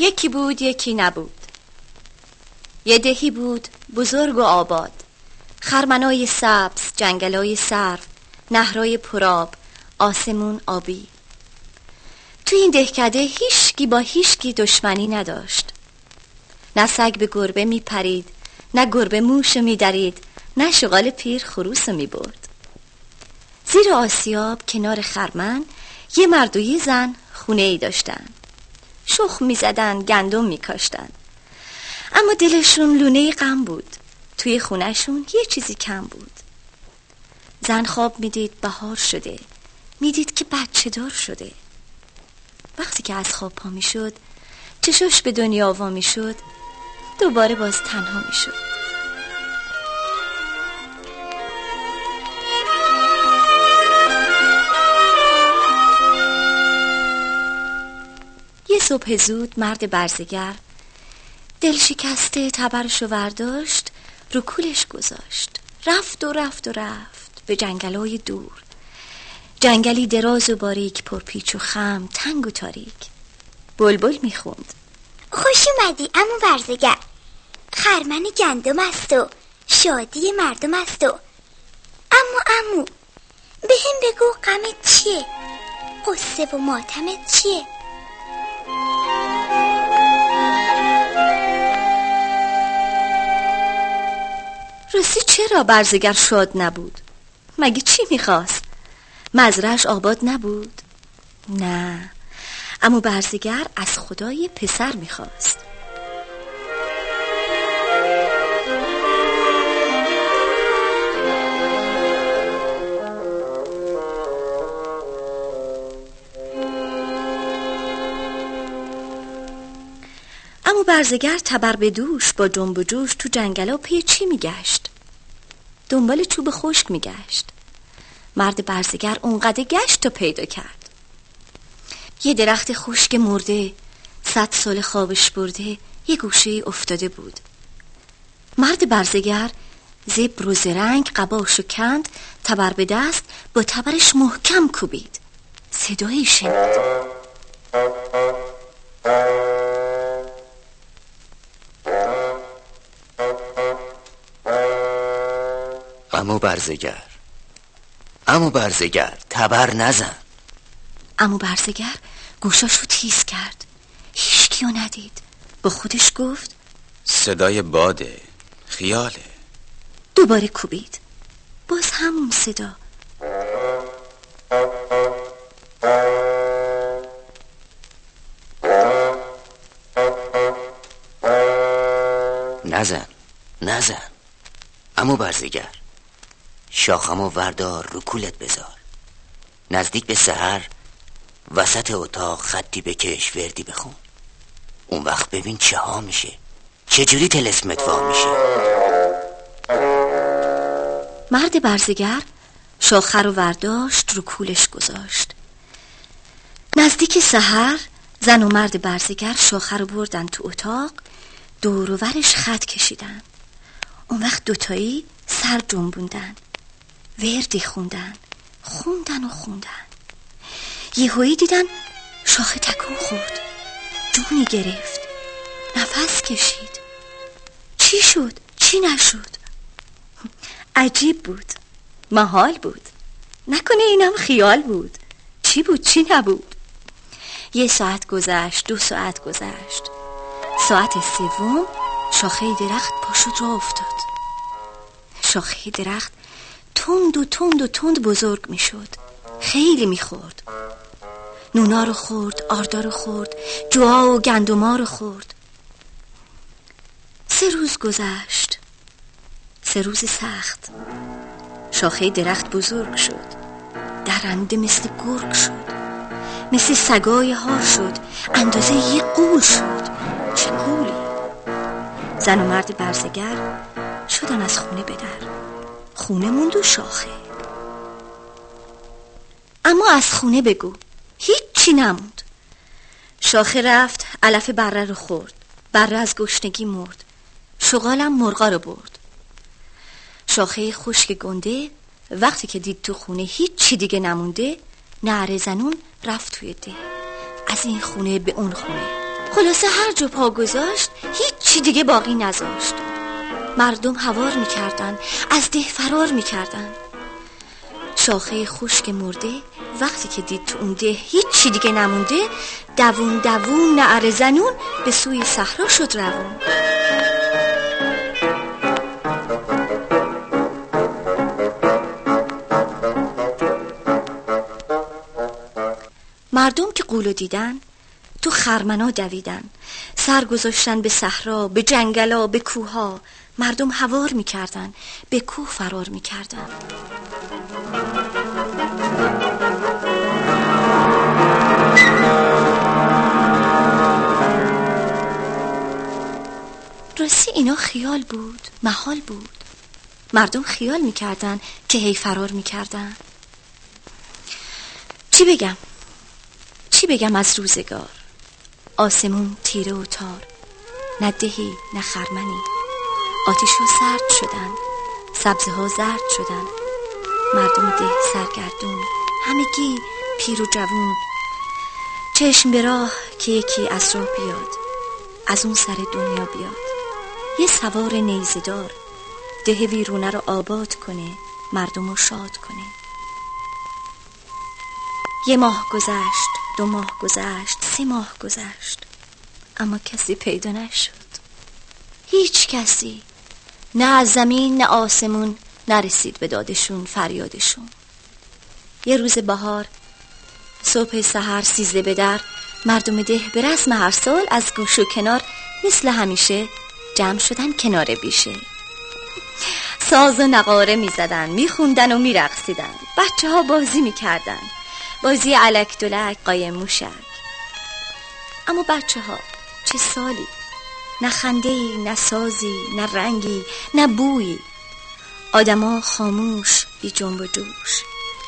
یکی بود یکی نبود. یه دهی بود بزرگ و آباد، خرمنای سبز، جنگلای سرو، نهرای پرآب، آسمون آبی. تو این دهکده هیچکی با هیچکی دشمنی نداشت. نه سگ به گربه می پرید، نه گربه موش می درید، نه شغال پیر خروس می برد. زیر آسیاب کنار خرمن یه مرد و یه زن خونه ای داشتن. شخم می زدن، گندم می کاشتن. اما دلشون لونه غم بود. توی خونهشون یه چیزی کم بود. زن خواب می دید بهار شده، می دید که بچه دار شده. وقتی که از خواب پا می شد، چشاش به دنیا وا می شد، دوباره باز تنها می شد. یه صبح زود مرد برزگر دل شکسته تبرشو ورداشت، رو کولش گذاشت. رفت و رفت و رفت به جنگلای دور. جنگلی دراز و باریک، پرپیچ و خم، تنگ و تاریک. بلبل میخوند: خوش اومدی عمو برزگر، خرمن گندم است و شادی مردم است و عمو بهم بگو غمت چیه؟ قصه و ماتمت چیه؟ راستی چرا برزگر شاد نبود؟ مگه چی میخواست؟ مزرعش آباد نبود؟ نه، اما برزگر از خدای پسر میخواست. اما برزگر تبر به دوش با جنب و جوش تو جنگلا پی چی میگشت؟ دنبال چوب خشک میگشت. مرد برزگر اونقدر گشت تا پیدا کرد. یه درخت خشک مرده، 100 سال خوابش برده، یه گوشه افتاده بود. مرد برزگر زبر و زرنگ قباشو کند، تبر به دست با تبرش محکم کوبید. صدایی شنید: عمو برزگر تبر نزن. عمو برزگر گوشاشو تیز کرد، هیچکیو ندید. با خودش گفت: صدای باده، خیاله. دوباره کوبید، باز همون صدا. نزن عمو برزگر، شاخمو وردار رو کولت بذار. نزدیک به سحر وسط اتاق خطی بکش، وردی بخون. اون وقت ببین چه ها میشه، چجوری طلسمت وا میشه. مرد برزگر شاخه رو ورداشت، رو کولش گذاشت. نزدیک سحر زن و مرد برزگر شاخه رو بردن تو اتاق، دور و ورش خط کشیدن. اون وقت دوتایی سر جنبوندن، وردی خوندن. یهویی دیدن شاخه تکون خورد، جونی گرفت، نفس کشید. چی شد؟ چی نشد؟ عجیب بود، محال بود. نکنه اینم خیال بود؟ چی بود چی نبود؟ 1 ساعت گذشت، 2 ساعت گذشت. ساعت 3 شاخه درخت پاشد راه افتاد. شاخه درخت تند بزرگ می شد. خیلی می خورد. نونا رو خورد، آردا رو خورد، جوها و گندما رو خورد. 3 روز گذشت، 3 روز سخت. شاخه درخت بزرگ شد، درنده مثل گرگ شد، مثل سگای هار شد، اندازه یه غول شد. چه غولی! زن و مرد برزگر شدن از خونه به در. خونه موند و شاخه. اما از خونه بگو، هیچی نموند. شاخه رفت علف بره رو خورد، بره از گشنگی مرد. شغالم مرغا رو برد. شاخه خشک گنده وقتی که دید تو خونه هیچی دیگه نمونده، نعره زنون رفت توی ده. از این خونه به اون خونه، خلاصه هر جا پا گذاشت هیچی دیگه باقی نذاشت. مردم هوار میکردن، از ده فرار میکردن. شاخه خشک مرده وقتی که دید تو اون ده هیچی دیگه نمونده، دوون دوون نعره زنون به سوی صحرا شد روون. مردم که قولو دیدن تو خرمنا دویدن، سر گذاشتن به صحرا، به جنگلا، به کوها. مردم هوار میکردن، به کوه فرار میکردن. راستی اینا خیال بود، محال بود. مردم خیال میکردن که هی فرار میکردن. چی بگم از روزگار؟ آسمون تیره و تار، نه دهی نه خرمنی. آتش ها سرد شدن، سبزه ها زرد شدن. مردم ده سرگردون، همگی پیر و جوون. چشم به راه که یکی از راه بیاد، از اون سر دنیا بیاد. یه سوار نیزدار ده ویرونه رو آباد کنه، مردم رو شاد کنه. 1 ماه گذشت، 2 ماه گذشت، 3 ماه گذشت، اما کسی پیدا نشد. هیچ کسی، نه از زمین نه آسمون، نرسید به دادشون، فریادشون. یه روز بهار، صبح سحر 13 به در، مردم ده به رسم هر سال از گوش و کنار مثل همیشه جمع شدن کنار بیشه. ساز و نقاره می زدن، می خوندن و می رقصیدن. بچه ها بازی می کردن، بازی علک دلک، قایم موشک. اما بچه ها چه سالی، نه خنده‌ای، نه سازی، نه رنگی، نه بویی. آدما خاموش، بی جنب و جوش.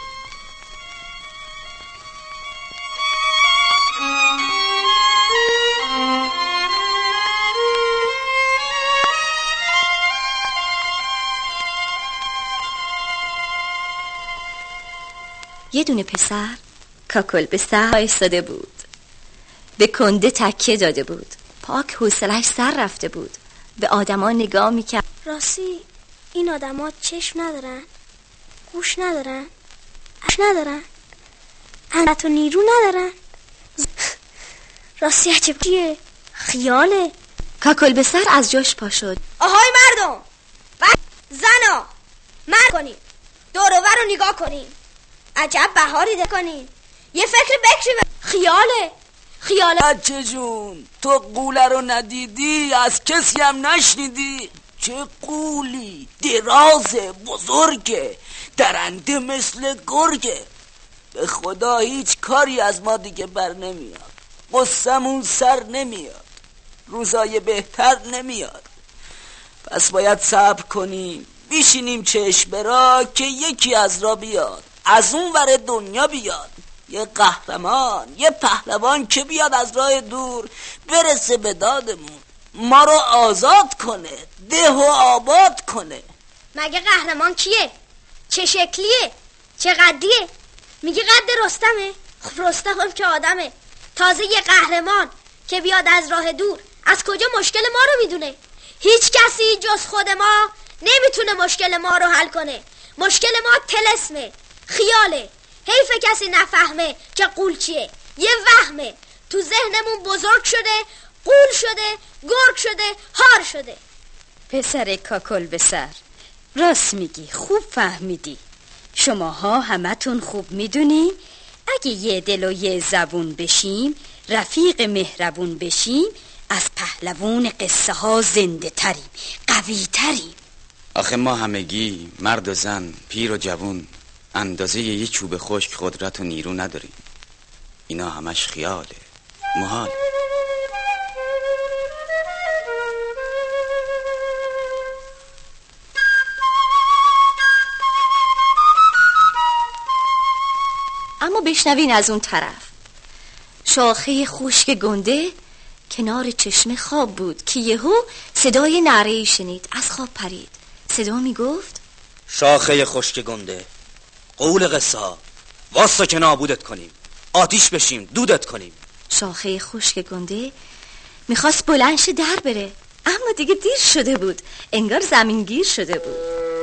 یه دونه پسر کاکل به سر ایستاده بود، به کنده تکیه داده بود، پاک حوصله‌اش سر رفته بود. به آدما نگاه میکرد. راستی این آدما چشم ندارن، گوش ندارن، اش ندارن، حرکت و نیرو ندارن. راستی عجب چیه؟ خیاله. کاکل به سر از جاش پا شد. آهای مردم، زنا، مرد کنین، دور و ور رو نگاه کنین. عجب بهاری ده کنین. یه فکر بکری خیاله. بچه جون، تو قوله رو ندیدی؟ از کسی هم نشنیدی؟ چه قولی درازه، بزرگه، درنده مثل گرگه. به خدا هیچ کاری از ما دیگه بر نمیاد، قصمون سر نمیاد، روزای بهتر نمیاد. پس باید صبر کنیم، بیشینیم چشم برا که یکی از را بیاد، از اون ور دنیا بیاد. یه قهرمان، یه پهلوان که بیاد از راه دور برسه به دادمون، ما رو آزاد کنه، ده و آباد کنه. مگه قهرمان کیه؟ چه شکلیه؟ چه قدیه؟ میگه قد رستمه؟ خب رستم هم که آدمه. تازه یه قهرمان که بیاد از راه دور، از کجا مشکل ما رو میدونه؟ هیچ کسی جز خود ما نمیتونه مشکل ما رو حل کنه. مشکل ما طلسمه، خیاله. حیف کسی نفهمه که قول چیه. یه وهمه تو ذهنمون بزرگ شده، قول شده، گرگ شده، هار شده. پسر کاکل به سر، راست میگی، خوب فهمیدی. شماها همتون خوب میدونین اگه یه دل و یه زبون بشیم، رفیق مهربون بشیم، از پهلوون قصه ها زنده تریم، قوی تریم. آخه ما همگی، مرد و زن، پیر و جوون، اندازه یه چوب خشک قدرت و نیرو نداریم. اینا همش خیاله، محال. اما بشنوین از اون طرف. شاخه خشک گنده کنار چشمه خواب بود که یهو صدای نعره‌ای شنید. از خواب پرید. صدا میگفت: شاخه خشک گنده، قول قصه ها، واسه که نابودت کنیم، آتیش بشیم، دودت کنیم. شاخه خشک گنده میخواست بلند شه در بره، اما دیگه دیر شده بود. انگار زمینگیر شده بود.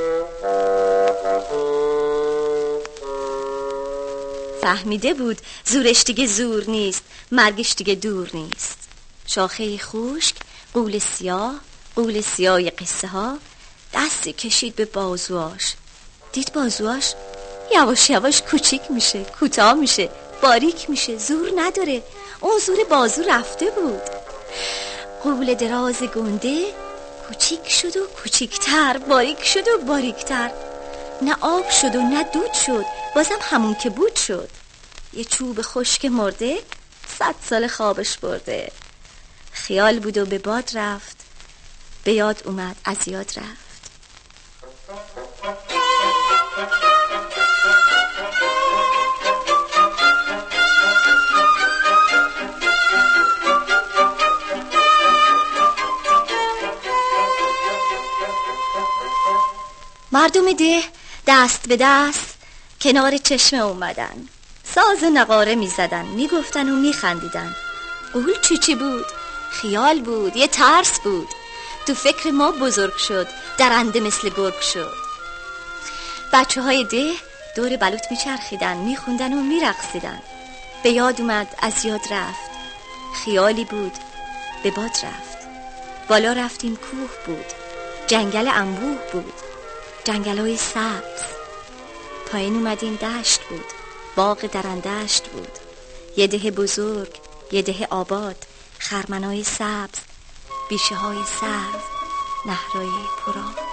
فهمیده بود زورش دیگه زور نیست، مرگش دیگه دور نیست. شاخه خشک، غول سیاه قصه ها، دستی کشید به بازواش. دید بازواش یواش یواش کوچیک میشه، کوتاه میشه، باریک میشه، زور نداره. اون زور بازو رفته بود. غول دراز گنده کوچیک شد و کوچیکتر، باریک شد و باریکتر. نه آب شد و نه دود شد، بازم همون که بود شد. یه چوب خشک مرده 100 سال خوابش برده. خیال بود و به باد رفت، به یاد اومد از یاد رفت. مردم ده دست به دست کنار چشمه اومدن، ساز و نقاره می زدن، می گفتن و می خندیدن. غول چی بود؟ خیال بود، یه ترس بود. تو فکر ما بزرگ شد، درنده مثل گرگ شد. بچه های ده دور بلوط می چرخیدن، می خوندن و می رقصیدن. به یاد اومد از یاد رفت. خیالی بود، به باد رفت. بالا رفتیم کوه بود، جنگل انبوه بود، جنگل‌های سبز. پایین اومدیم دشت بود، باغ درندشت بود. یه ده بزرگ، یه ده آباد، خرمنای سبز، بیشه های سرو، نهرهای پرآب.